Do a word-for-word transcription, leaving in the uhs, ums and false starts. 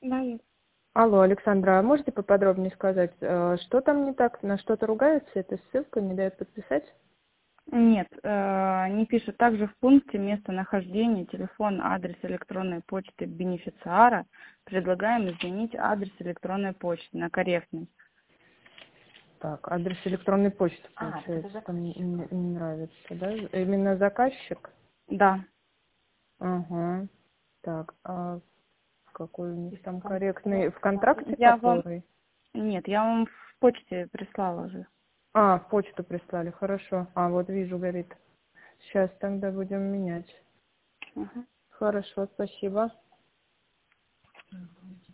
Да, есть. Алло, Александра, а можете поподробнее сказать, э, что там не так, на что-то ругается, эта ссылка не дает подписать? Нет, э, не пишет. Также в пункте местонахождения, телефон, адрес электронной почты бенефициара предлагаем изменить адрес электронной почты на корректный. Так, адрес электронной почты, А, так это получается, там не, заказчик. не нравится, да? Именно заказчик? Да. Ага. Так, а какой у них Если там кон- корректный, в контракте Я вам... который? Нет, я вам в почте прислала уже. А, в почту прислали, хорошо. А, вот вижу, горит. Сейчас тогда будем менять. Ага. Хорошо, спасибо.